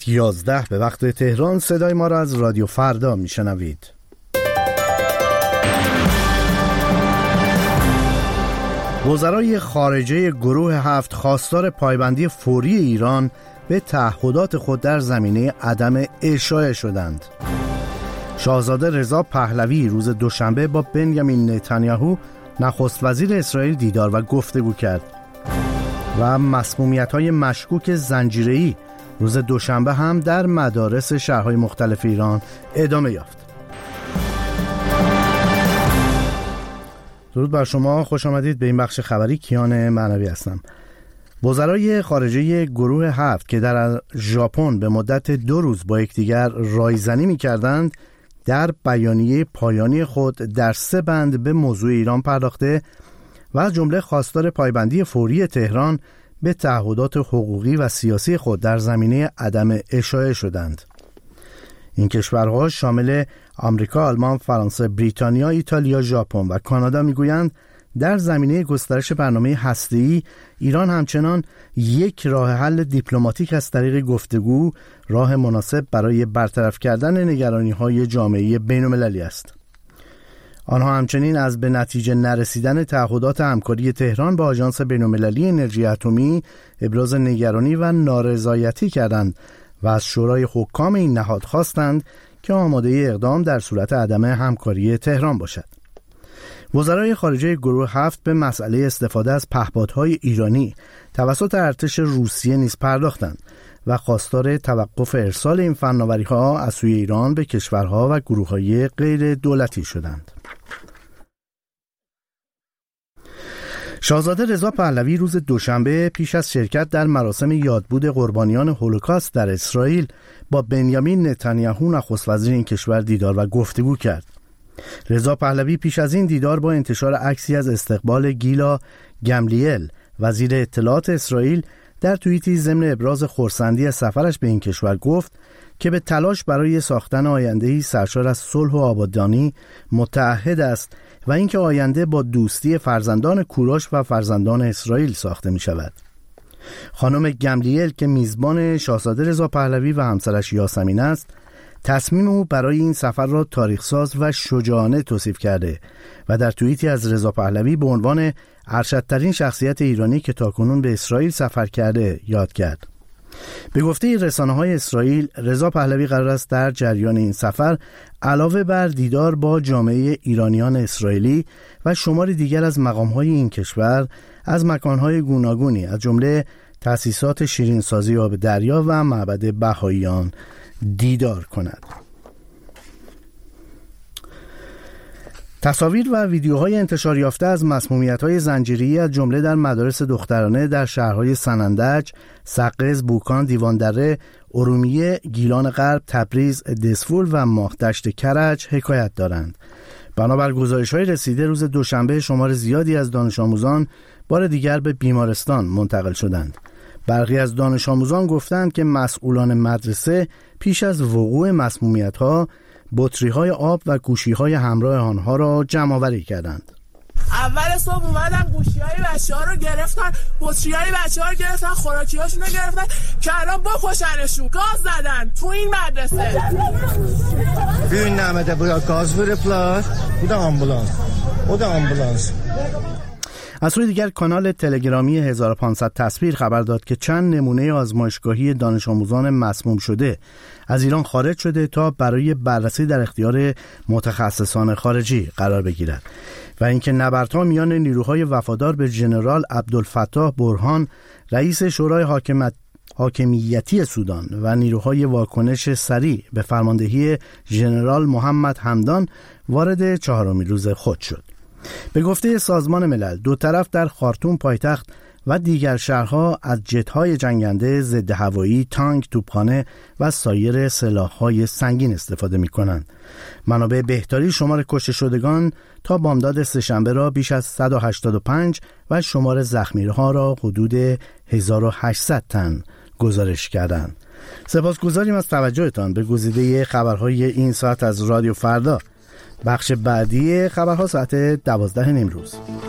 ساعت 11 به وقت تهران صدای ما را از رادیو فردا میشنوید. وزرای خارجه گروه 7 خواستار پایبندی فوری ایران به تعهدات خود در زمینه عدم اشاعه شدند. شاهزاده رضا پهلوی روز دوشنبه با بنیامین نتانیاهو نخست وزیر اسرائیل دیدار و گفتگو کرد و مسمومیت‌های مشکوک زنجیره‌ای روز دوشنبه هم در مدارس شهرهای مختلف ایران ادامه یافت. درود بر شما، خوش آمدید به این بخش خبری. کیان معنوی هستم. وزرای خارجه گروه 7 که در ژاپن به مدت 2 روز با یکدیگر رایزنی می‌کردند، در بیانیه پایانی خود در 3 بند به موضوع ایران پرداخته و از جمله خواستار پایبندی فوری تهران به تعهدات حقوقی و سیاسی خود در زمینه عدم اشاعه شدند. این کشورها شامل آمریکا، آلمان، فرانسه، بریتانیا، ایتالیا، ژاپن و کانادا میگویند در زمینه گسترش برنامه هسته‌ای ایران همچنان یک راه حل دیپلماتیک از طریق گفتگو راه مناسب برای برطرف کردن نگرانی‌های جامعه بین‌المللی است. آنها همچنین از به نتیجه نرسیدن تعهدات همکاری تهران با آژانس بین‌المللی انرژی اتمی ابراز نگرانی و نارضایتی کردند و از شورای حکام این نهاد خواستند که آماده اقدام در صورت عدم همکاری تهران باشد. وزرای خارجه گروه 7 به مسئله استفاده از پهپادهای ایرانی توسط ارتش روسیه نیز پرداختند و خواستار توقف ارسال این فناوری‌ها از سوی ایران به کشورها و گروه‌های غیر دولتی شدند. شاهزاده رضا پهلوی روز دوشنبه پیش از شرکت در مراسم یادبود قربانیان هولوکاست در اسرائیل با بنیامین نتانیاهو نخست وزیر این کشور دیدار و گفتگو کرد. رضا پهلوی پیش از این دیدار با انتشار عکسی از استقبال گیلا گملیل وزیر اطلاعات اسرائیل در توییتی ضمن ابراز خرسندی از سفرش به این کشور گفت که به تلاش برای ساختن آینده‌ای سرشار از صلح و آبادانی متعهد است و اینکه آینده با دوستی فرزندان کوروش و فرزندان اسرائیل ساخته می شود. خانم گملیل که میزبان شاهزاده رضا پهلوی و همسرش یاسمین است، تصمیم او برای این سفر را تاریخ‌ساز و شجاعانه توصیف کرده و در توییتی از رضا پهلوی به عنوان ارشدترین شخصیت ایرانی که تاکنون به اسرائیل سفر کرده یاد کرد. به گفته رسانه‌های اسرائیل، رضا پهلوی قرار است در جریان این سفر علاوه بر دیدار با جامعه ایرانیان اسرائیلی و شماری دیگر از مقام‌های این کشور از مکان‌های گوناگونی از جمله تأسیسات شیرینسازی آب دریا و معبد بهائیان دیدار کند. تصاویر و ویدیوهای انتشار یافته از مسمومیت‌های زنجیره‌ای از جمله در مدارس دخترانه در شهرهای سنندج، سقز، بوکان، دیواندره، ارومیه، گیلان غرب، تبریز، دسفول و ماهدشت کرج حکایت دارند. بنابر گزارش‌های رسیده روز دوشنبه شمار زیادی از دانش آموزان بار دیگر به بیمارستان منتقل شدند. برخی از دانش آموزان گفتند که مسئولان مدرسه پیش از وقوع مسمومیت‌ها بطری‌های آب و گوشی‌های همراه آنها را جمع‌آوری کردند. اول صبح اومدن گوشی‌های بچه‌ها رو گرفتن، بطری‌های بچه‌ها رو گرفتن، خوراکی‌هاشون رو گرفتن که الان بکشنشون. گاز زدن تو این مدرسه. بیاین نمیده بود گاز بره پلاس. بود آمبولانس. از سوی دیگر کانال تلگرامی 1500 تصویر خبر داد که چند نمونه آزمایشگاهی دانش آموزان مسموم شده از ایران خارج شده تا برای بررسی در اختیار متخصصان خارجی قرار بگیرد و اینکه نبردها میان نیروهای وفادار به ژنرال عبدالفتاح برهان رئیس شورای حاکمیتی سودان و نیروهای واکنش سریع به فرماندهی ژنرال محمد حمدان وارد 4مین روز خود شد. به گفته سازمان ملل دو طرف در خارتوم پایتخت و دیگر شهرها از جت‌های جنگنده ضد هوایی، تانک، توپخانه و سایر سلاح‌های سنگین استفاده می‌کنند. منابع بهداری شمار کشته شدگان تا بامداد سه‌شنبه را بیش از 185 و شمار زخمی‌ها را حدود 1800 تن گزارش کردند. سپاسگزاریم از توجهتان به گزیده خبرهای این ساعت از رادیو فردا. بخش بعدی خبرها ساعت 12 امروز.